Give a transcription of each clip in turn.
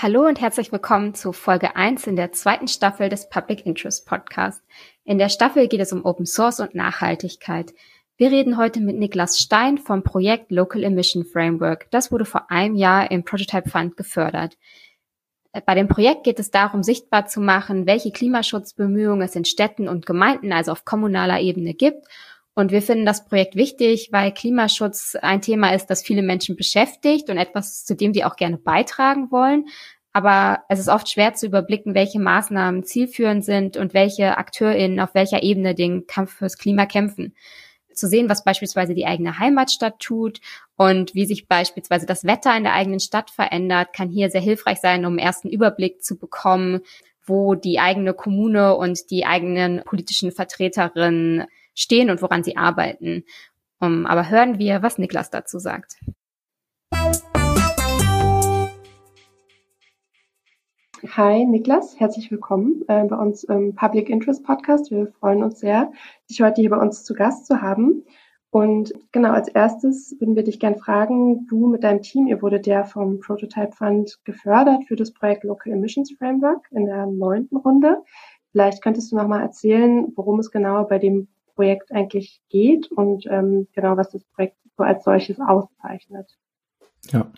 Hallo und herzlich willkommen zu Folge 1 in der zweiten Staffel des Public Interest Podcast. In der Staffel geht es um Open Source und Nachhaltigkeit. Wir reden heute mit Niklas Stein vom Projekt Local Emission Framework. Das wurde vor einem Jahr im Prototype Fund gefördert. Bei dem Projekt geht es darum, sichtbar zu machen, welche Klimaschutzbemühungen es in Städten und Gemeinden, also auf kommunaler Ebene, gibt. Und wir finden das Projekt wichtig, weil Klimaschutz ein Thema ist, das viele Menschen beschäftigt und etwas, zu dem die auch gerne beitragen wollen. Aber es ist oft schwer zu überblicken, welche Maßnahmen zielführend sind und welche AkteurInnen auf welcher Ebene den Kampf fürs Klima kämpfen. Zu sehen, was beispielsweise die eigene Heimatstadt tut und wie sich beispielsweise das Wetter in der eigenen Stadt verändert, kann hier sehr hilfreich sein, um einen ersten Überblick zu bekommen, wo die eigene Kommune und die eigenen politischen Vertreterinnen stehen und woran sie arbeiten. Aber hören wir, was Niklas dazu sagt. Hi Niklas, herzlich willkommen bei uns im Public Interest Podcast. Wir freuen uns sehr, dich heute hier bei uns zu Gast zu haben. Und genau, als erstes würden wir dich gerne fragen, du mit deinem Team, ihr wurdet ja vom Prototype Fund gefördert für das Projekt Local Emissions Framework in der 9. Runde. Vielleicht könntest du nochmal erzählen, worum es genau bei dem Projekt eigentlich geht und genau, was das Projekt so als solches auszeichnet. Ja,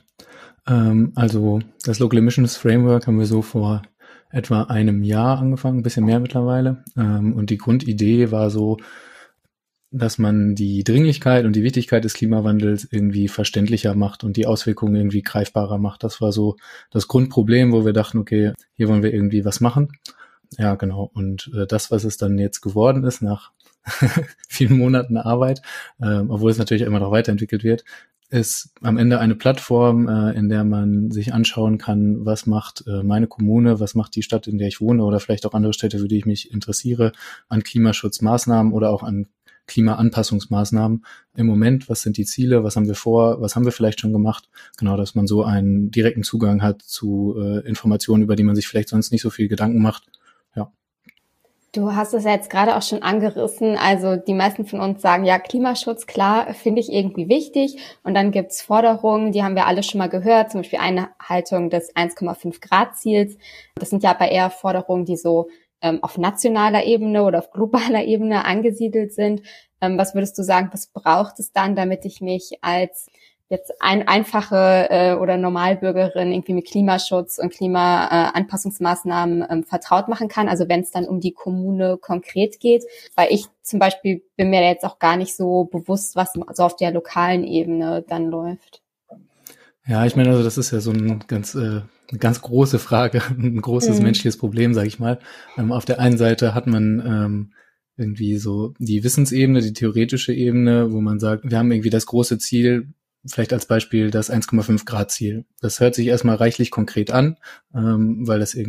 also das Local Emissions Framework haben wir so vor etwa einem Jahr angefangen, ein bisschen mehr mittlerweile. Und die Grundidee war so, dass man die Dringlichkeit und die Wichtigkeit des Klimawandels irgendwie verständlicher macht und die Auswirkungen irgendwie greifbarer macht. Das war so das Grundproblem, wo wir dachten, okay, hier wollen wir irgendwie was machen. Ja, genau. Und das, was es dann jetzt geworden ist nach vielen Monaten Arbeit, obwohl es natürlich immer noch weiterentwickelt wird, ist am Ende eine Plattform, in der man sich anschauen kann, was macht meine Kommune, was macht die Stadt, in der ich wohne oder vielleicht auch andere Städte, für die ich mich interessiere, an Klimaschutzmaßnahmen oder auch an Klimaanpassungsmaßnahmen im Moment, was sind die Ziele, was haben wir vor, was haben wir vielleicht schon gemacht, genau, dass man so einen direkten Zugang hat zu Informationen, über die man sich vielleicht sonst nicht so viel Gedanken macht. Ja. Du hast es ja jetzt gerade auch schon angerissen, also die meisten von uns sagen, ja, Klimaschutz, klar, finde ich irgendwie wichtig und dann gibt's Forderungen, die haben wir alle schon mal gehört, zum Beispiel Einhaltung des 1,5 Grad Ziels. Das sind ja aber eher Forderungen, die so auf nationaler Ebene oder auf globaler Ebene angesiedelt sind. Was würdest du sagen, was braucht es dann, damit ich mich als jetzt einfache oder Normalbürgerin irgendwie mit Klimaschutz und Klimaanpassungsmaßnahmen vertraut machen kann, also wenn es dann um die Kommune konkret geht, weil ich zum Beispiel bin mir jetzt auch gar nicht so bewusst, was so auf der lokalen Ebene dann läuft. Ja, ich meine, also das ist ja so eine ganz große Frage, ein großes menschliches Problem, sage ich mal. Auf der einen Seite hat man irgendwie so die Wissensebene, die theoretische Ebene, wo man sagt, wir haben irgendwie das große Ziel, vielleicht als Beispiel das 1,5 Grad Ziel. Das hört sich erstmal reichlich konkret an, weil das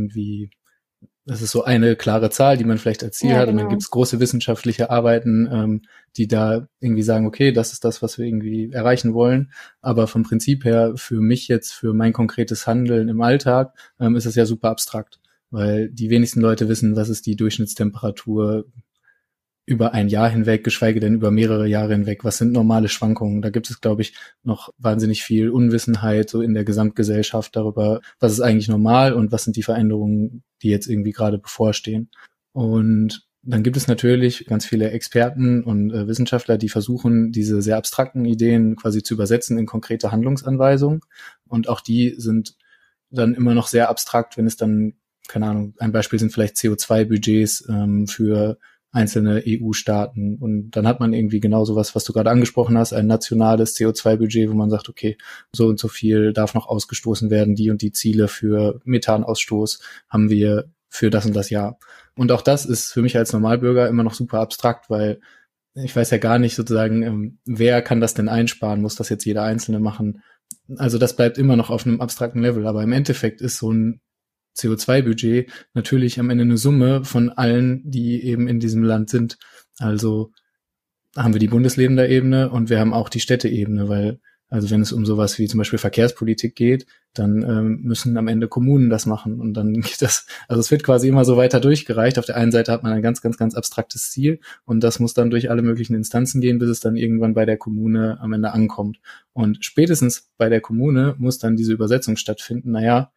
ist so eine klare Zahl, die man vielleicht als Ziel hat. Genau. Und dann gibt es große wissenschaftliche Arbeiten, die da irgendwie sagen, okay, das ist das, was wir irgendwie erreichen wollen. Aber vom Prinzip her, für mich jetzt, für mein konkretes Handeln im Alltag, ist es ja super abstrakt. Weil die wenigsten Leute wissen, was ist die Durchschnittstemperatur über ein Jahr hinweg, geschweige denn über mehrere Jahre hinweg. Was sind normale Schwankungen? Da gibt es, glaube ich, noch wahnsinnig viel Unwissenheit so in der Gesamtgesellschaft darüber, was ist eigentlich normal und was sind die Veränderungen, die jetzt irgendwie gerade bevorstehen. Und dann gibt es natürlich ganz viele Experten und Wissenschaftler, die versuchen, diese sehr abstrakten Ideen quasi zu übersetzen in konkrete Handlungsanweisungen. Und auch die sind dann immer noch sehr abstrakt, wenn es dann, keine Ahnung, ein Beispiel sind vielleicht CO2-Budgets für einzelne EU-Staaten. Und dann hat man irgendwie genau sowas, was du gerade angesprochen hast, ein nationales CO2-Budget, wo man sagt, okay, so und so viel darf noch ausgestoßen werden, die und die Ziele für Methanausstoß haben wir für das und das Jahr. Und auch das ist für mich als Normalbürger immer noch super abstrakt, weil ich weiß ja gar nicht sozusagen, wer kann das denn einsparen, muss das jetzt jeder Einzelne machen. Also das bleibt immer noch auf einem abstrakten Level, aber im Endeffekt ist so ein CO2-Budget natürlich am Ende eine Summe von allen, die eben in diesem Land sind. Also haben wir die Bundesländerebene und wir haben auch die Städteebene, weil also wenn es um sowas wie zum Beispiel Verkehrspolitik geht, dann müssen am Ende Kommunen das machen und dann geht das, also es wird quasi immer so weiter durchgereicht. Auf der einen Seite hat man ein ganz, ganz, ganz abstraktes Ziel und das muss dann durch alle möglichen Instanzen gehen, bis es dann irgendwann bei der Kommune am Ende ankommt. Und spätestens bei der Kommune muss dann diese Übersetzung stattfinden. Naja,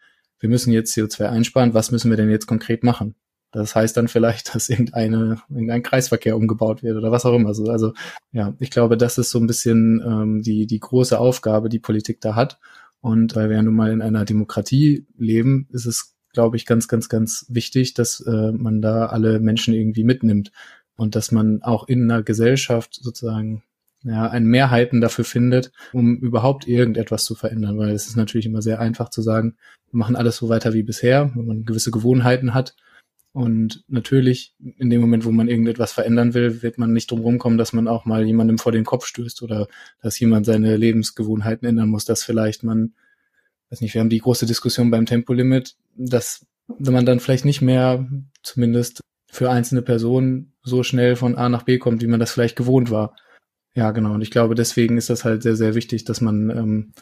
wir müssen jetzt CO2 einsparen, was müssen wir denn jetzt konkret machen? Das heißt dann vielleicht, dass irgendein Kreisverkehr umgebaut wird oder was auch immer. Also ja, ich glaube, das ist so ein bisschen die große Aufgabe, die Politik da hat. Und weil wir ja nun mal in einer Demokratie leben, ist es, glaube ich, ganz, ganz, ganz wichtig, dass man da alle Menschen irgendwie mitnimmt und dass man auch in einer Gesellschaft sozusagen eine Mehrheiten dafür findet, um überhaupt irgendetwas zu verändern. Weil es ist natürlich immer sehr einfach zu sagen, wir machen alles so weiter wie bisher, wenn man gewisse Gewohnheiten hat. Und natürlich, in dem Moment, wo man irgendetwas verändern will, wird man nicht drum rumkommen, dass man auch mal jemandem vor den Kopf stößt oder dass jemand seine Lebensgewohnheiten ändern muss, dass vielleicht man, weiß nicht, wir haben die große Diskussion beim Tempolimit, dass man dann vielleicht nicht mehr, zumindest für einzelne Personen, so schnell von A nach B kommt, wie man das vielleicht gewohnt war. Ja, genau. Und ich glaube, deswegen ist das halt sehr, sehr wichtig, dass man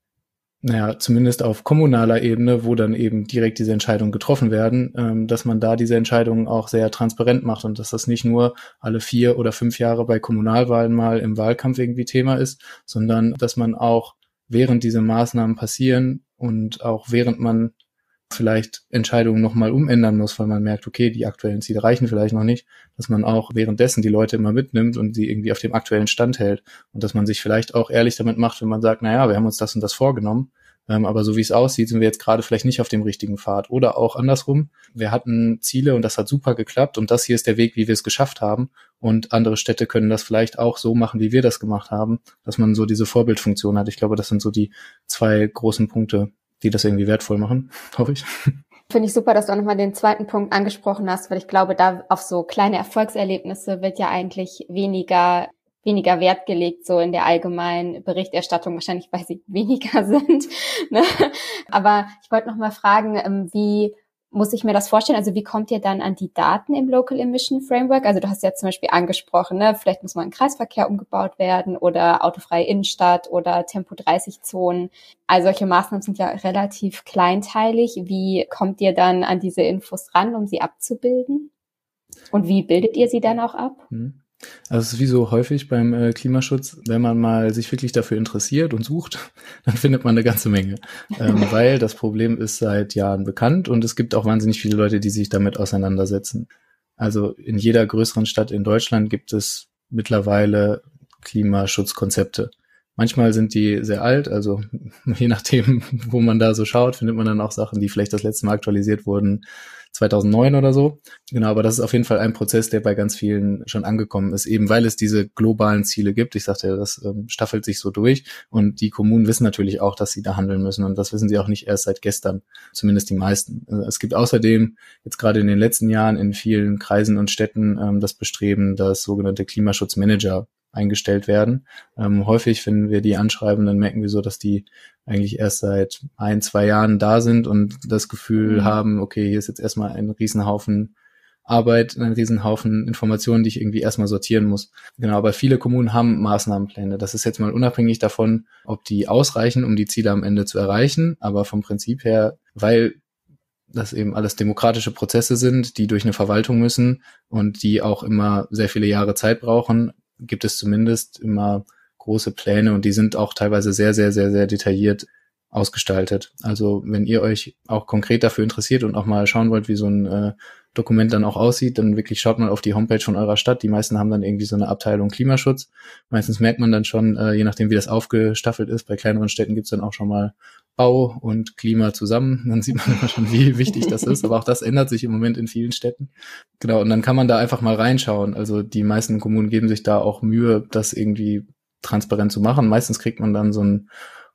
zumindest auf kommunaler Ebene, wo dann eben direkt diese Entscheidungen getroffen werden, dass man da diese Entscheidungen auch sehr transparent macht und dass das nicht nur alle 4 oder 5 Jahre bei Kommunalwahlen mal im Wahlkampf irgendwie Thema ist, sondern dass man auch während diese Maßnahmen passieren und auch während man vielleicht Entscheidungen nochmal umändern muss, weil man merkt, okay, die aktuellen Ziele reichen vielleicht noch nicht, dass man auch währenddessen die Leute immer mitnimmt und sie irgendwie auf dem aktuellen Stand hält und dass man sich vielleicht auch ehrlich damit macht, wenn man sagt, naja, wir haben uns das und das vorgenommen, aber so wie es aussieht, sind wir jetzt gerade vielleicht nicht auf dem richtigen Pfad oder auch andersrum, wir hatten Ziele und das hat super geklappt und das hier ist der Weg, wie wir es geschafft haben und andere Städte können das vielleicht auch so machen, wie wir das gemacht haben, dass man so diese Vorbildfunktion hat. Ich glaube, das sind so die 2 großen Punkte, die das irgendwie wertvoll machen, hoffe ich. Finde ich super, dass du auch nochmal den zweiten Punkt angesprochen hast, weil ich glaube, da auf so kleine Erfolgserlebnisse wird ja eigentlich weniger Wert gelegt, so in der allgemeinen Berichterstattung, wahrscheinlich weil sie weniger sind. Ne? Aber ich wollte nochmal fragen, wie muss ich mir das vorstellen? Also wie kommt ihr dann an die Daten im Local Emission Framework? Also du hast ja zum Beispiel angesprochen, ne, vielleicht muss mal ein Kreisverkehr umgebaut werden oder autofreie Innenstadt oder Tempo-30-Zonen. All solche Maßnahmen sind ja relativ kleinteilig. Wie kommt ihr dann an diese Infos ran, um sie abzubilden? Und wie bildet ihr sie dann auch ab? Also es ist wie so häufig beim Klimaschutz, wenn man mal sich wirklich dafür interessiert und sucht, dann findet man eine ganze Menge, weil das Problem ist seit Jahren bekannt und es gibt auch wahnsinnig viele Leute, die sich damit auseinandersetzen. Also in jeder größeren Stadt in Deutschland gibt es mittlerweile Klimaschutzkonzepte. Manchmal sind die sehr alt, also je nachdem, wo man da so schaut, findet man dann auch Sachen, die vielleicht das letzte Mal aktualisiert wurden, 2009 oder so. Genau, aber das ist auf jeden Fall ein Prozess, der bei ganz vielen schon angekommen ist, eben weil es diese globalen Ziele gibt. Ich sagte ja, das staffelt sich so durch und die Kommunen wissen natürlich auch, dass sie da handeln müssen und das wissen sie auch nicht erst seit gestern, zumindest die meisten. Es gibt außerdem jetzt gerade in den letzten Jahren in vielen Kreisen und Städten das Bestreben, dass sogenannte Klimaschutzmanager eingestellt werden. Häufig, wenn wir die anschreiben, dann merken wir so, dass die eigentlich erst seit 1-2 Jahren da sind und das Gefühl haben, okay, hier ist jetzt erstmal ein Riesenhaufen Arbeit, ein Riesenhaufen Informationen, die ich irgendwie erstmal sortieren muss. Genau, aber viele Kommunen haben Maßnahmenpläne. Das ist jetzt mal unabhängig davon, ob die ausreichen, um die Ziele am Ende zu erreichen, aber vom Prinzip her, weil das eben alles demokratische Prozesse sind, die durch eine Verwaltung müssen und die auch immer sehr viele Jahre Zeit brauchen, gibt es zumindest immer große Pläne und die sind auch teilweise sehr, sehr, sehr, sehr detailliert ausgestaltet. Also wenn ihr euch auch konkret dafür interessiert und auch mal schauen wollt, wie so ein Dokument dann auch aussieht, dann wirklich schaut mal auf die Homepage von eurer Stadt. Die meisten haben dann irgendwie so eine Abteilung Klimaschutz. Meistens merkt man dann schon, je nachdem wie das aufgestaffelt ist, bei kleineren Städten gibt's dann auch schon mal Bau und Klima zusammen. Dann sieht man immer schon, wie wichtig das ist. Aber auch das ändert sich im Moment in vielen Städten. Genau, und dann kann man da einfach mal reinschauen. Also die meisten Kommunen geben sich da auch Mühe, das irgendwie transparent zu machen. Meistens kriegt man dann so ein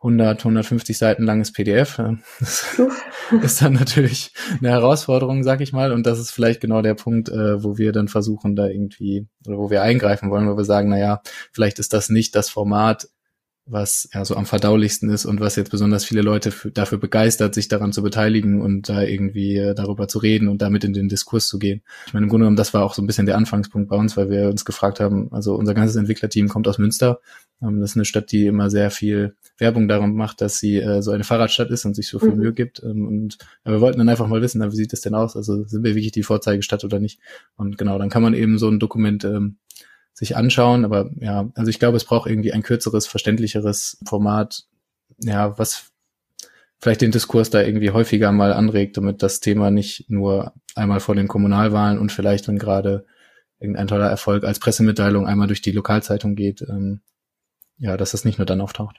150 Seiten langes PDF. Das ist dann natürlich eine Herausforderung, sag ich mal. Und das ist vielleicht genau der Punkt, wo wir dann versuchen, da irgendwie, oder wo wir eingreifen wollen, wo wir sagen, naja, vielleicht ist das nicht das Format, was ja so am verdaulichsten ist und was jetzt besonders viele Leute dafür begeistert, sich daran zu beteiligen und da irgendwie darüber zu reden und damit in den Diskurs zu gehen. Ich meine, im Grunde genommen, das war auch so ein bisschen der Anfangspunkt bei uns, weil wir uns gefragt haben, also unser ganzes Entwicklerteam kommt aus Münster. Das ist eine Stadt, die immer sehr viel Werbung darum macht, dass sie so eine Fahrradstadt ist und sich so viel Mühe gibt. Und wir wollten dann einfach mal wissen, wie sieht das denn aus? Also sind wir wirklich die Vorzeigestadt oder nicht? Und genau, dann kann man eben so ein Dokument sich anschauen, aber ja, also ich glaube, es braucht irgendwie ein kürzeres, verständlicheres Format, ja, was vielleicht den Diskurs da irgendwie häufiger mal anregt, damit das Thema nicht nur einmal vor den Kommunalwahlen und vielleicht, wenn gerade irgendein toller Erfolg als Pressemitteilung einmal durch die Lokalzeitung geht, dass das nicht nur dann auftaucht.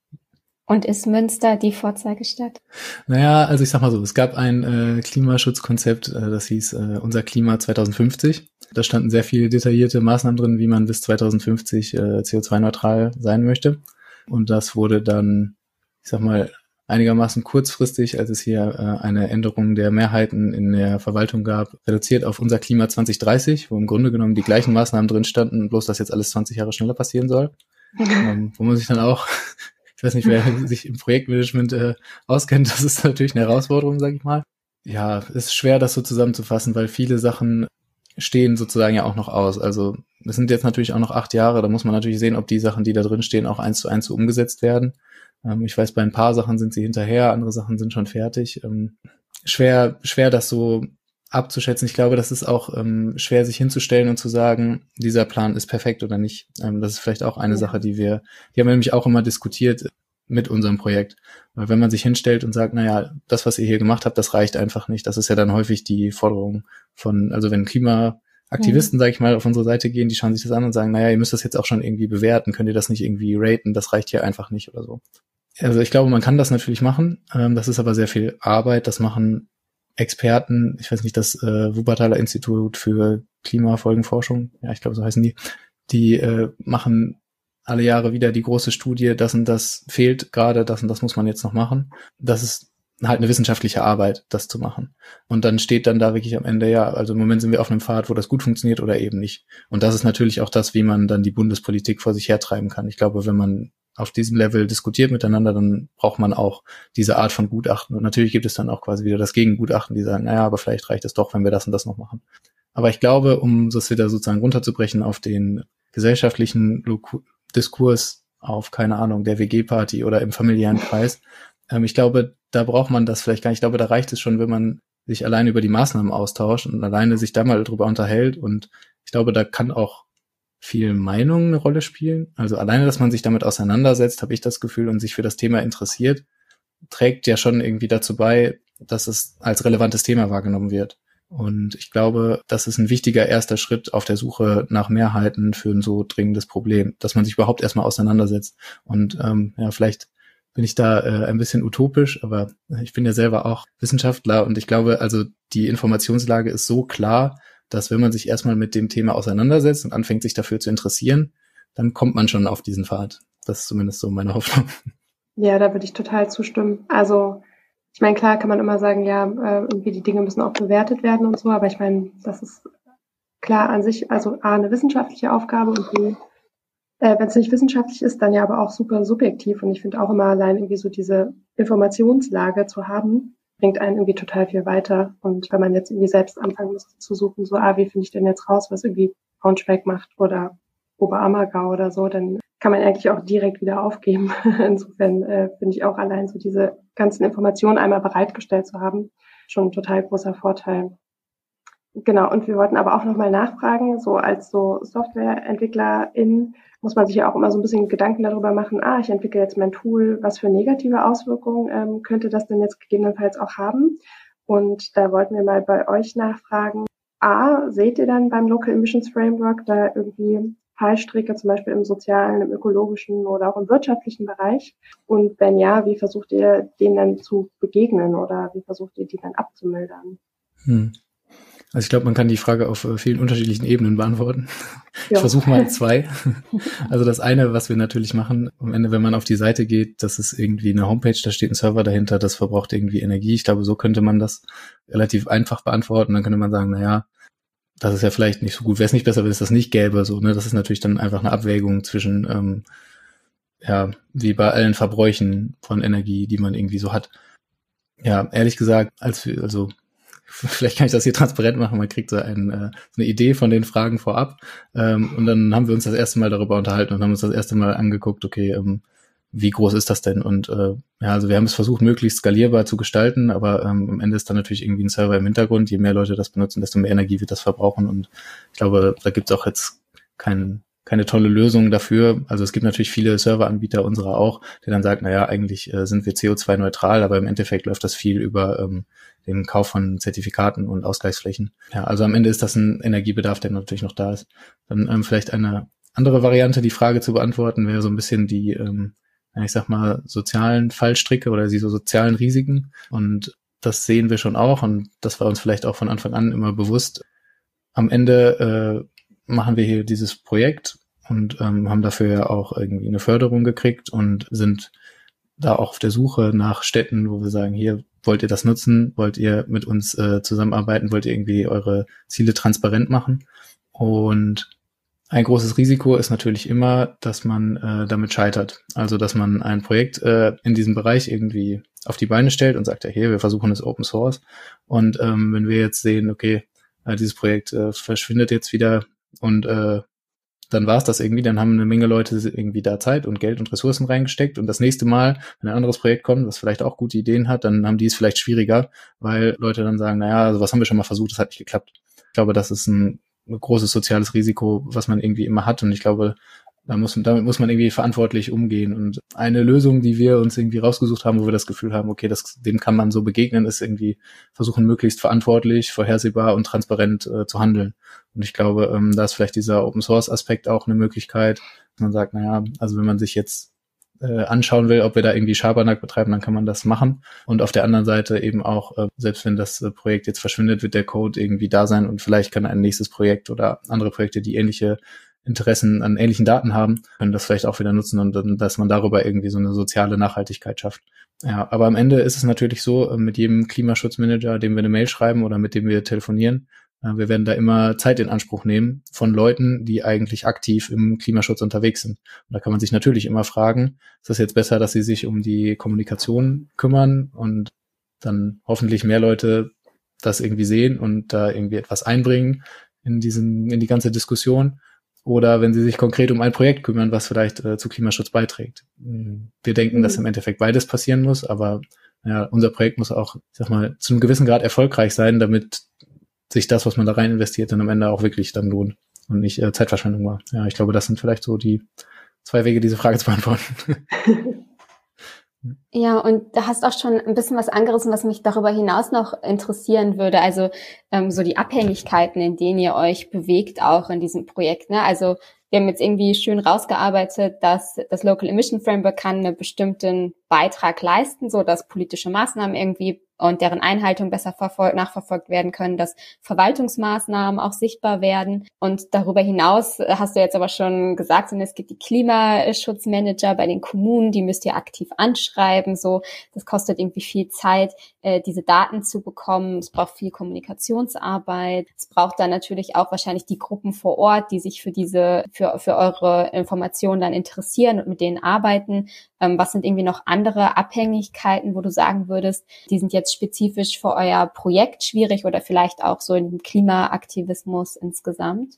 Und ist Münster die Vorzeigestadt? Naja, also ich sag mal so, es gab ein Klimaschutzkonzept, das hieß Unser Klima 2050. Da standen sehr viele detaillierte Maßnahmen drin, wie man bis 2050 CO2-neutral sein möchte. Und das wurde dann, ich sag mal, einigermaßen kurzfristig, als es hier eine Änderung der Mehrheiten in der Verwaltung gab, reduziert auf Unser Klima 2030, wo im Grunde genommen die gleichen Maßnahmen drin standen, bloß dass jetzt alles 20 Jahre schneller passieren soll. Wo man sich dann auch, ich weiß nicht, wer sich im Projektmanagement auskennt, das ist natürlich eine Herausforderung, sage ich mal. Ja, ist schwer, das so zusammenzufassen, weil viele Sachen stehen sozusagen ja auch noch aus. Also es sind jetzt natürlich auch noch 8 Jahre, da muss man natürlich sehen, ob die Sachen, die da drin stehen, auch 1:1 so umgesetzt werden. Ich weiß, bei ein paar Sachen sind sie hinterher, andere Sachen sind schon fertig. Schwer das so abzuschätzen. Ich glaube, das ist auch schwer, sich hinzustellen und zu sagen, dieser Plan ist perfekt oder nicht. Das ist vielleicht auch eine Sache, die haben wir nämlich auch immer diskutiert mit unserem Projekt. Weil wenn man sich hinstellt und sagt, naja, das, was ihr hier gemacht habt, das reicht einfach nicht. Das ist ja dann häufig die Forderung von, also wenn Klimaaktivisten, sage ich mal, auf unsere Seite gehen, die schauen sich das an und sagen, naja, ihr müsst das jetzt auch schon irgendwie bewerten, könnt ihr das nicht irgendwie raten, das reicht hier einfach nicht oder so. Also ich glaube, man kann das natürlich machen, das ist aber sehr viel Arbeit, das machen Experten, ich weiß nicht, das Wuppertaler Institut für Klimafolgenforschung, ja, ich glaube, so heißen die machen alle Jahre wieder die große Studie, das und das fehlt gerade, das und das muss man jetzt noch machen. Das ist halt eine wissenschaftliche Arbeit, das zu machen. Und dann steht dann da wirklich am Ende, ja, also im Moment sind wir auf einem Pfad, wo das gut funktioniert oder eben nicht. Und das ist natürlich auch das, wie man dann die Bundespolitik vor sich hertreiben kann. Ich glaube, wenn man auf diesem Level diskutiert miteinander, dann braucht man auch diese Art von Gutachten. Und natürlich gibt es dann auch quasi wieder das Gegengutachten, die sagen, naja, aber vielleicht reicht es doch, wenn wir das und das noch machen. Aber ich glaube, um das wieder sozusagen runterzubrechen auf den gesellschaftlichen Diskurs, auf, keine Ahnung, der WG-Party oder im familiären Kreis, ich glaube, da braucht man das vielleicht gar nicht. Ich glaube, da reicht es schon, wenn man sich alleine über die Maßnahmen austauscht und alleine sich da mal drüber unterhält. Und ich glaube, da kann auch viel Meinung eine Rolle spielen. Also alleine, dass man sich damit auseinandersetzt, habe ich das Gefühl, und sich für das Thema interessiert, trägt ja schon irgendwie dazu bei, dass es als relevantes Thema wahrgenommen wird. Und ich glaube, das ist ein wichtiger erster Schritt auf der Suche nach Mehrheiten für ein so dringendes Problem, dass man sich überhaupt erstmal auseinandersetzt. Und vielleicht bin ich da ein bisschen utopisch, aber ich bin ja selber auch Wissenschaftler und ich glaube, also die Informationslage ist so klar, dass wenn man sich erstmal mit dem Thema auseinandersetzt und anfängt, sich dafür zu interessieren, dann kommt man schon auf diesen Pfad. Das ist zumindest so meine Hoffnung. Ja, da würde ich total zustimmen. Also ich meine, klar kann man immer sagen, ja, irgendwie die Dinge müssen auch bewertet werden und so, aber ich meine, das ist klar an sich, also A, eine wissenschaftliche Aufgabe und B, wenn es nicht wissenschaftlich ist, dann ja aber auch super subjektiv und ich finde auch immer allein irgendwie so diese Informationslage zu haben, bringt einen irgendwie total viel weiter. Und wenn man jetzt irgendwie selbst anfangen muss zu suchen, so, wie finde ich denn jetzt raus, was irgendwie Braunschweig macht oder Oberammergau oder so, dann kann man eigentlich auch direkt wieder aufgeben. Insofern finde ich auch allein so diese ganzen Informationen einmal bereitgestellt zu haben, schon ein total großer Vorteil. Genau, und wir wollten aber auch nochmal nachfragen, so als so Softwareentwicklerin muss man sich ja auch immer so ein bisschen Gedanken darüber machen, ich entwickle jetzt mein Tool, was für negative Auswirkungen könnte das denn jetzt gegebenenfalls auch haben? Und da wollten wir mal bei euch nachfragen, seht ihr dann beim Local Emissions Framework da irgendwie Fallstricke, zum Beispiel im sozialen, im ökologischen oder auch im wirtschaftlichen Bereich? Und wenn ja, wie versucht ihr denen dann zu begegnen oder wie versucht ihr die dann abzumildern? Also ich glaube, man kann die Frage auf vielen unterschiedlichen Ebenen beantworten. Ja. Ich versuche mal 2. Also das eine, was wir natürlich machen, am Ende, wenn man auf die Seite geht, das ist irgendwie eine Homepage, da steht ein Server dahinter, das verbraucht irgendwie Energie. Ich glaube, so könnte man das relativ einfach beantworten. Dann könnte man sagen, naja, das ist ja vielleicht nicht so gut. Wäre es nicht besser, wenn es das nicht gäbe? So, ne? Das ist natürlich dann einfach eine Abwägung zwischen, wie bei allen Verbräuchen von Energie, die man irgendwie so hat. Ja, ehrlich gesagt, vielleicht kann ich das hier transparent machen, man kriegt so eine Idee von den Fragen vorab und dann haben wir uns das erste Mal darüber unterhalten und haben uns das erste Mal angeguckt, okay, wie groß ist das denn? Und also wir haben es versucht, möglichst skalierbar zu gestalten, aber am Ende ist dann natürlich irgendwie ein Server im Hintergrund. Je mehr Leute das benutzen, desto mehr Energie wird das verbrauchen und ich glaube, da gibt es auch jetzt keinen keine tolle Lösung dafür. Also es gibt natürlich viele Serveranbieter, unsere auch, der dann sagt, naja, eigentlich sind wir CO2-neutral, aber im Endeffekt läuft das viel über den Kauf von Zertifikaten und Ausgleichsflächen. Ja, also am Ende ist das ein Energiebedarf, der natürlich noch da ist. Dann vielleicht eine andere Variante, die Frage zu beantworten, wäre so ein bisschen die, ich sag mal, sozialen Fallstricke oder die so sozialen Risiken. Und das sehen wir schon auch und das war uns vielleicht auch von Anfang an immer bewusst. Am Ende machen wir hier dieses Projekt und haben dafür ja auch irgendwie eine Förderung gekriegt und sind da auch auf der Suche nach Städten, wo wir sagen, hier, wollt ihr das nutzen? Wollt ihr mit uns zusammenarbeiten? Wollt ihr irgendwie eure Ziele transparent machen? Und ein großes Risiko ist natürlich immer, dass man damit scheitert. Also, dass man ein Projekt in diesem Bereich irgendwie auf die Beine stellt und sagt, ja, hier, wir versuchen es Open Source. Und wenn wir jetzt sehen, okay, dieses Projekt verschwindet jetzt wieder und dann war es das irgendwie, dann haben eine Menge Leute irgendwie da Zeit und Geld und Ressourcen reingesteckt und das nächste Mal, wenn ein anderes Projekt kommt, was vielleicht auch gute Ideen hat, dann haben die es vielleicht schwieriger, weil Leute dann sagen, naja, also was haben wir schon mal versucht, das hat nicht geklappt. Ich glaube, das ist ein großes soziales Risiko, was man irgendwie immer hat und ich glaube, damit muss man irgendwie verantwortlich umgehen und eine Lösung, die wir uns irgendwie rausgesucht haben, wo wir das Gefühl haben, okay, dem kann man so begegnen, ist irgendwie versuchen, möglichst verantwortlich, vorhersehbar und transparent zu handeln. Und ich glaube, da ist vielleicht dieser Open-Source-Aspekt auch eine Möglichkeit, dass man sagt, naja, also wenn man sich jetzt anschauen will, ob wir da irgendwie Schabernack betreiben, dann kann man das machen. Und auf der anderen Seite eben auch, selbst wenn das Projekt jetzt verschwindet, wird der Code irgendwie da sein und vielleicht kann ein nächstes Projekt oder andere Projekte, die ähnliche Interessen an ähnlichen Daten haben, können das vielleicht auch wieder nutzen und dann, dass man darüber irgendwie so eine soziale Nachhaltigkeit schafft. Ja, aber am Ende ist es natürlich so, mit jedem Klimaschutzmanager, dem wir eine Mail schreiben oder mit dem wir telefonieren, wir werden da immer Zeit in Anspruch nehmen von Leuten, die eigentlich aktiv im Klimaschutz unterwegs sind. Und da kann man sich natürlich immer fragen, ist das jetzt besser, dass sie sich um die Kommunikation kümmern und dann hoffentlich mehr Leute das irgendwie sehen und da irgendwie etwas einbringen in die ganze Diskussion? Oder wenn sie sich konkret um ein Projekt kümmern, was vielleicht zu Klimaschutz beiträgt. Wir denken, dass im Endeffekt beides passieren muss, aber ja, unser Projekt muss auch, ich sag mal, zu einem gewissen Grad erfolgreich sein, damit sich das, was man da rein investiert, dann am Ende auch wirklich dann lohnt und nicht Zeitverschwendung war. Ja, ich glaube, das sind vielleicht so die 2 Wege, diese Frage zu beantworten. Ja, und da hast auch schon ein bisschen was angerissen, was mich darüber hinaus noch interessieren würde. Also so die Abhängigkeiten, in denen ihr euch bewegt, auch in diesem Projekt. Ne? Also wir haben jetzt irgendwie schön rausgearbeitet, dass das Local Emission Framework kann einen bestimmten Beitrag leisten, so dass politische Maßnahmen irgendwie und deren Einhaltung besser nachverfolgt werden können, dass Verwaltungsmaßnahmen auch sichtbar werden. Und darüber hinaus hast du jetzt aber schon gesagt, es gibt die Klimaschutzmanager bei den Kommunen, die müsst ihr aktiv anschreiben. So, das kostet irgendwie viel Zeit, diese Daten zu bekommen. Es braucht viel Kommunikationsarbeit. Es braucht dann natürlich auch wahrscheinlich die Gruppen vor Ort, die sich für eure Informationen dann interessieren und mit denen arbeiten. Was sind irgendwie noch andere Abhängigkeiten, wo du sagen würdest, die sind jetzt spezifisch für euer Projekt schwierig oder vielleicht auch so im Klimaaktivismus insgesamt?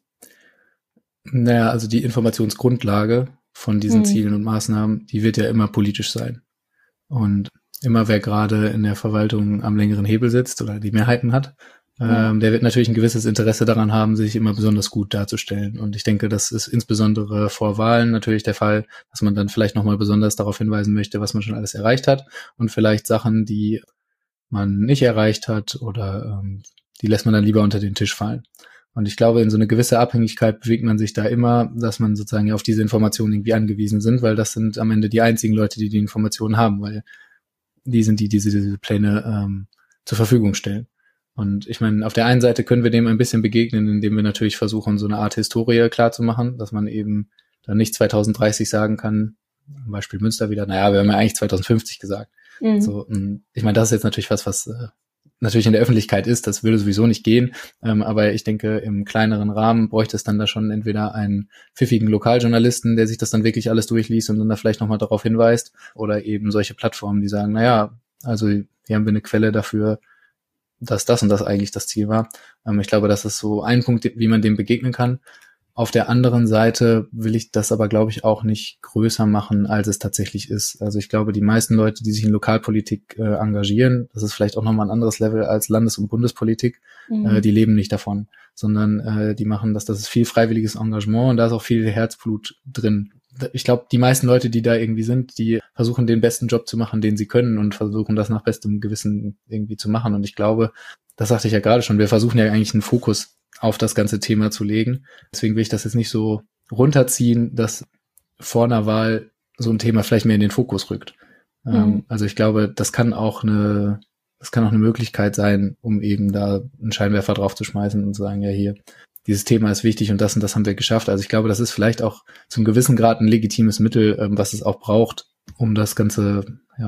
Naja, also die Informationsgrundlage von diesen Zielen und Maßnahmen, die wird ja immer politisch sein. Und immer wer gerade in der Verwaltung am längeren Hebel sitzt oder die Mehrheiten hat, der wird natürlich ein gewisses Interesse daran haben, sich immer besonders gut darzustellen. Und ich denke, das ist insbesondere vor Wahlen natürlich der Fall, dass man dann vielleicht nochmal besonders darauf hinweisen möchte, was man schon alles erreicht hat und vielleicht Sachen, die man nicht erreicht hat oder die lässt man dann lieber unter den Tisch fallen. Und ich glaube, in so eine gewisse Abhängigkeit bewegt man sich da immer, dass man sozusagen ja auf diese Informationen irgendwie angewiesen sind, weil das sind am Ende die einzigen Leute, die die Informationen haben, weil die sind die diese Pläne zur Verfügung stellen. Und ich meine, auf der einen Seite können wir dem ein bisschen begegnen, indem wir natürlich versuchen, so eine Art Historie klarzumachen, dass man eben dann nicht 2030 sagen kann, zum Beispiel Münster wieder, naja, wir haben ja eigentlich 2050 gesagt. So, ich meine, das ist jetzt natürlich was natürlich in der Öffentlichkeit ist, das würde sowieso nicht gehen, aber ich denke, im kleineren Rahmen bräuchte es dann da schon entweder einen pfiffigen Lokaljournalisten, der sich das dann wirklich alles durchliest und dann da vielleicht nochmal darauf hinweist, oder eben solche Plattformen, die sagen, naja, also hier haben wir eine Quelle dafür, dass das und das eigentlich das Ziel war. Ich glaube, das ist so ein Punkt, wie man dem begegnen kann. Auf der anderen Seite will ich das aber, glaube ich, auch nicht größer machen, als es tatsächlich ist. Also ich glaube, die meisten Leute, die sich in Lokalpolitik engagieren, das ist vielleicht auch nochmal ein anderes Level als Landes- und Bundespolitik, die leben nicht davon, sondern die machen das ist viel freiwilliges Engagement und da ist auch viel Herzblut drin. Ich glaube, die meisten Leute, die da irgendwie sind, die versuchen den besten Job zu machen, den sie können und versuchen das nach bestem Gewissen irgendwie zu machen. Und ich glaube, das sagte ich ja gerade schon, wir versuchen ja eigentlich einen Fokus auf das ganze Thema zu legen. Deswegen will ich das jetzt nicht so runterziehen, dass vor einer Wahl so ein Thema vielleicht mehr in den Fokus rückt. Also ich glaube, das kann auch eine Möglichkeit sein, um eben da einen Scheinwerfer drauf zu schmeißen und zu sagen, ja hier, dieses Thema ist wichtig und das haben wir geschafft. Also ich glaube, das ist vielleicht auch zum gewissen Grad ein legitimes Mittel, was es auch braucht, um das Ganze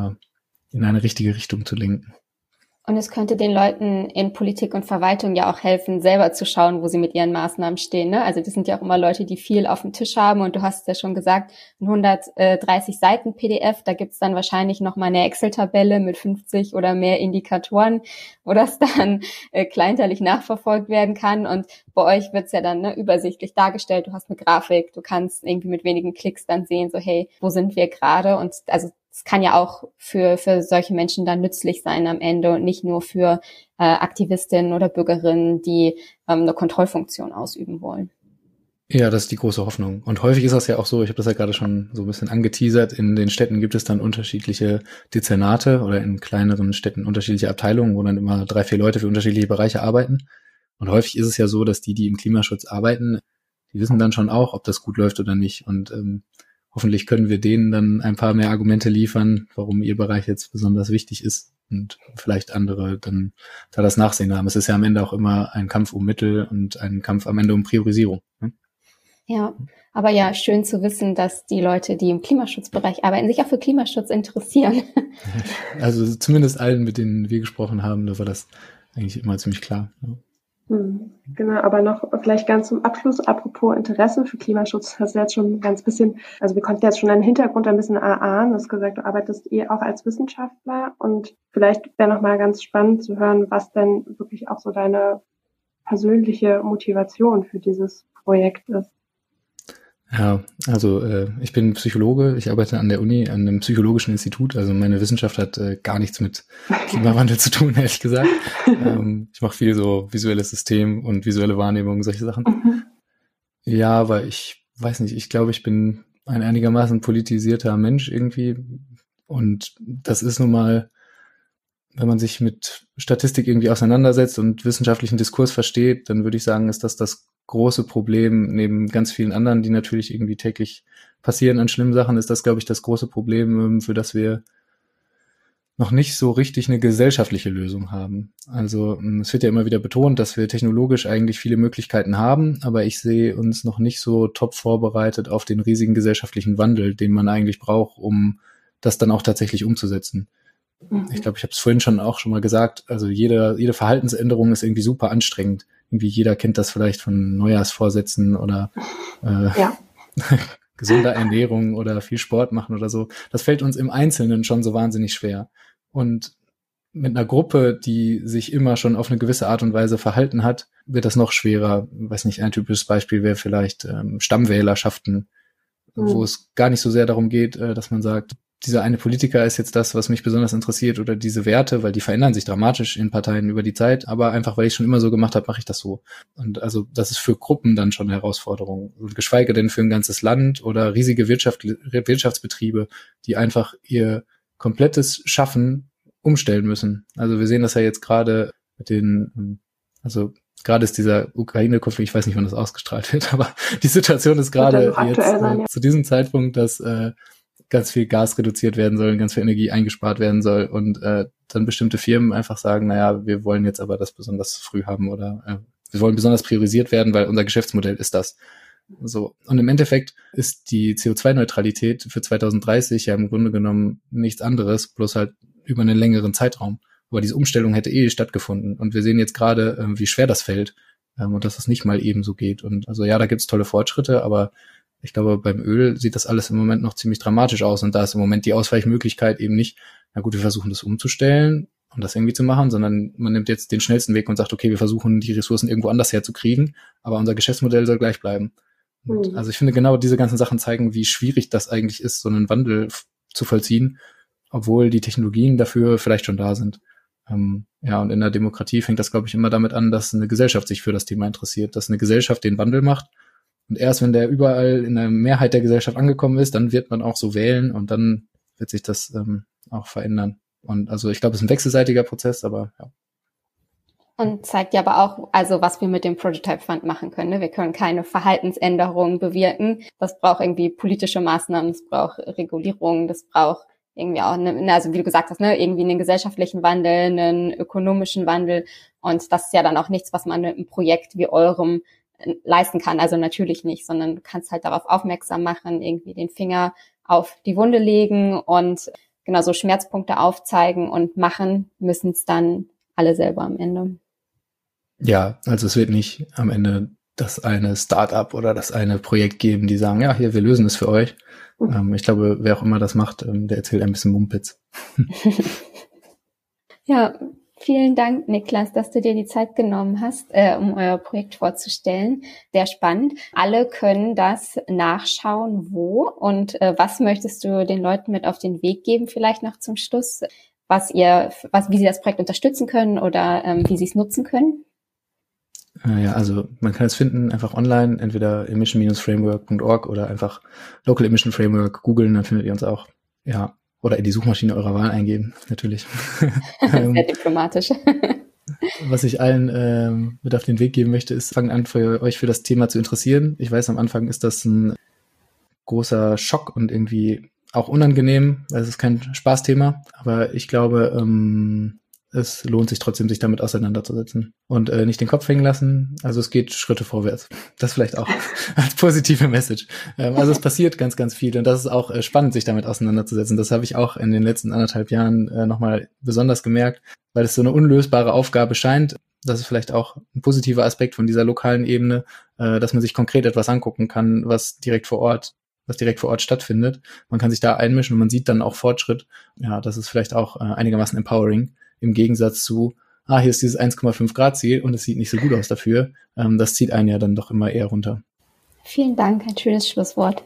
in eine richtige Richtung zu lenken. Und es könnte den Leuten in Politik und Verwaltung ja auch helfen, selber zu schauen, wo sie mit ihren Maßnahmen stehen, ne? Also das sind ja auch immer Leute, die viel auf dem Tisch haben und du hast es ja schon gesagt, ein 130 Seiten PDF, da gibt's dann wahrscheinlich noch mal eine Excel-Tabelle mit 50 oder mehr Indikatoren, wo das dann kleinteilig nachverfolgt werden kann und bei euch wird's ja dann übersichtlich dargestellt, du hast eine Grafik, du kannst irgendwie mit wenigen Klicks dann sehen, so hey, wo sind wir gerade? Und also es kann ja auch für solche Menschen dann nützlich sein am Ende und nicht nur für Aktivistinnen oder Bürgerinnen, die eine Kontrollfunktion ausüben wollen. Ja, das ist die große Hoffnung. Und häufig ist das ja auch so, ich habe das ja gerade schon so ein bisschen angeteasert, in den Städten gibt es dann unterschiedliche Dezernate oder in kleineren Städten unterschiedliche Abteilungen, wo dann immer 3-4 Leute für unterschiedliche Bereiche arbeiten. Und häufig ist es ja so, dass die im Klimaschutz arbeiten, die wissen dann schon auch, ob das gut läuft oder nicht. Und hoffentlich können wir denen dann ein paar mehr Argumente liefern, warum ihr Bereich jetzt besonders wichtig ist und vielleicht andere dann da das Nachsehen haben. Es ist ja am Ende auch immer ein Kampf um Mittel und ein Kampf am Ende um Priorisierung. Ne? Ja, aber ja, schön zu wissen, dass die Leute, die im Klimaschutzbereich arbeiten, sich auch für Klimaschutz interessieren. Also zumindest allen, mit denen wir gesprochen haben, da war das eigentlich immer ziemlich klar. Ja. Genau, aber noch vielleicht ganz zum Abschluss, apropos Interesse für Klimaschutz, hast du jetzt schon ganz bisschen, also wir konnten jetzt schon deinen Hintergrund ein bisschen erahnen, du hast gesagt, du arbeitest auch als Wissenschaftler und vielleicht wäre noch mal ganz spannend zu hören, was denn wirklich auch so deine persönliche Motivation für dieses Projekt ist. Ja, also ich bin Psychologe, ich arbeite an der Uni, an einem psychologischen Institut, also meine Wissenschaft hat gar nichts mit Klimawandel zu tun, ehrlich gesagt. Ich mache viel so visuelles System und visuelle Wahrnehmung, solche Sachen. Ja, aber ich weiß nicht, ich glaube, ich bin ein einigermaßen politisierter Mensch irgendwie und das ist nun mal, wenn man sich mit Statistik irgendwie auseinandersetzt und wissenschaftlichen Diskurs versteht, dann würde ich sagen, ist das große Problem, neben ganz vielen anderen, die natürlich irgendwie täglich passieren an schlimmen Sachen, ist das, glaube ich, das große Problem, für das wir noch nicht so richtig eine gesellschaftliche Lösung haben. Also es wird ja immer wieder betont, dass wir technologisch eigentlich viele Möglichkeiten haben, aber ich sehe uns noch nicht so top vorbereitet auf den riesigen gesellschaftlichen Wandel, den man eigentlich braucht, um das dann auch tatsächlich umzusetzen. Ich glaube, ich habe es vorhin schon mal gesagt, also jede Verhaltensänderung ist irgendwie super anstrengend. Irgendwie jeder kennt das vielleicht von Neujahrsvorsätzen oder gesunder Ernährung oder viel Sport machen oder so. Das fällt uns im Einzelnen schon so wahnsinnig schwer. Und mit einer Gruppe, die sich immer schon auf eine gewisse Art und Weise verhalten hat, wird das noch schwerer. Ich weiß nicht, ein typisches Beispiel wäre vielleicht Stammwählerschaften, wo es gar nicht so sehr darum geht, dass man sagt, dieser eine Politiker ist jetzt das, was mich besonders interessiert oder diese Werte, weil die verändern sich dramatisch in Parteien über die Zeit, aber einfach, weil ich schon immer so gemacht habe, mache ich das so. Und also das ist für Gruppen dann schon eine Herausforderung. Und geschweige denn für ein ganzes Land oder riesige Wirtschaftsbetriebe, die einfach ihr komplettes Schaffen umstellen müssen. Also wir sehen das ja jetzt gerade mit also gerade ist dieser Ukraine-Konflikt, ich weiß nicht, wann das ausgestrahlt wird, aber die Situation ist gerade jetzt zu diesem Zeitpunkt, dass ganz viel Gas reduziert werden soll, ganz viel Energie eingespart werden soll und dann bestimmte Firmen einfach sagen, naja, wir wollen jetzt aber das besonders früh haben oder wir wollen besonders priorisiert werden, weil unser Geschäftsmodell ist das. So. Und im Endeffekt ist die CO2-Neutralität für 2030 ja im Grunde genommen nichts anderes, bloß halt über einen längeren Zeitraum. Aber diese Umstellung hätte stattgefunden und wir sehen jetzt gerade, wie schwer das fällt und dass es nicht mal eben so geht. Und also ja, da gibt's tolle Fortschritte, aber ich glaube, beim Öl sieht das alles im Moment noch ziemlich dramatisch aus und da ist im Moment die Ausweichmöglichkeit eben nicht, na gut, wir versuchen das umzustellen und das irgendwie zu machen, sondern man nimmt jetzt den schnellsten Weg und sagt, okay, wir versuchen die Ressourcen irgendwo anders herzukriegen, aber unser Geschäftsmodell soll gleich bleiben. Und also ich finde, genau diese ganzen Sachen zeigen, wie schwierig das eigentlich ist, so einen Wandel zu vollziehen, obwohl die Technologien dafür vielleicht schon da sind. Ja, und in der Demokratie fängt das, glaube ich, immer damit an, dass eine Gesellschaft sich für das Thema interessiert, dass eine Gesellschaft den Wandel macht. Und erst wenn der überall in der Mehrheit der Gesellschaft angekommen ist, dann wird man auch so wählen und dann wird sich das auch verändern. Und also ich glaube, es ist ein wechselseitiger Prozess, aber ja. Und zeigt ja aber auch, also was wir mit dem Prototype Fund machen können. Ne? Wir können keine Verhaltensänderungen bewirken. Das braucht irgendwie politische Maßnahmen, das braucht Regulierung, das braucht irgendwie auch, also wie du gesagt hast, ne, irgendwie einen gesellschaftlichen Wandel, einen ökonomischen Wandel. Und das ist ja dann auch nichts, was man mit einem Projekt wie eurem leisten kann. Also natürlich nicht, sondern du kannst halt darauf aufmerksam machen, irgendwie den Finger auf die Wunde legen und genau so Schmerzpunkte aufzeigen, und machen müssen es dann alle selber am Ende. Ja, also es wird nicht am Ende das eine Start-up oder das eine Projekt geben, die sagen, ja, hier, wir lösen es für euch. Ich glaube, wer auch immer das macht, der erzählt ein bisschen Mumpitz. Ja, vielen Dank, Niklas, dass du dir die Zeit genommen hast, um euer Projekt vorzustellen. Sehr spannend. Alle können das nachschauen, wo und was möchtest du den Leuten mit auf den Weg geben, vielleicht noch zum Schluss, wie sie das Projekt unterstützen können oder wie sie es nutzen können? Ja, also man kann es finden, einfach online, entweder emission-framework.org oder einfach Local Emission Framework googeln, dann findet ihr uns auch. Ja, oder in die Suchmaschine eurer Wahl eingeben, natürlich. Sehr diplomatisch. Was ich allen mit auf den Weg geben möchte, ist, fangen an, euch für das Thema zu interessieren. Ich weiß, am Anfang ist das ein großer Schock und irgendwie auch unangenehm, weil es ist kein Spaßthema, aber ich glaube, es lohnt sich trotzdem, sich damit auseinanderzusetzen und nicht den Kopf hängen lassen. Also es geht Schritte vorwärts. Das vielleicht auch als positive Message. Also es passiert ganz, ganz viel und das ist auch spannend, sich damit auseinanderzusetzen. Das habe ich auch in den letzten 1,5 Jahren nochmal besonders gemerkt, weil es so eine unlösbare Aufgabe scheint. Das ist vielleicht auch ein positiver Aspekt von dieser lokalen Ebene, dass man sich konkret etwas angucken kann, was direkt vor Ort stattfindet. Man kann sich da einmischen und man sieht dann auch Fortschritt. Ja, das ist vielleicht auch einigermaßen empowering. Im Gegensatz zu, hier ist dieses 1,5 Grad Ziel und es sieht nicht so gut aus dafür. Das zieht einen ja dann doch immer eher runter. Vielen Dank, ein schönes Schlusswort.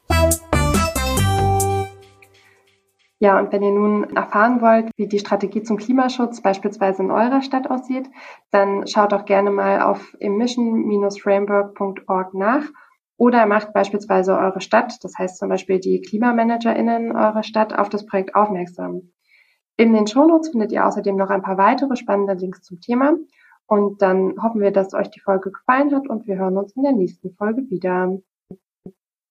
Ja, und wenn ihr nun erfahren wollt, wie die Strategie zum Klimaschutz beispielsweise in eurer Stadt aussieht, dann schaut doch gerne mal auf emission-framework.org nach oder macht beispielsweise eure Stadt, das heißt zum Beispiel die KlimamanagerInnen eurer Stadt, auf das Projekt aufmerksam. In den Shownotes findet ihr außerdem noch ein paar weitere spannende Links zum Thema. Und dann hoffen wir, dass euch die Folge gefallen hat und wir hören uns in der nächsten Folge wieder.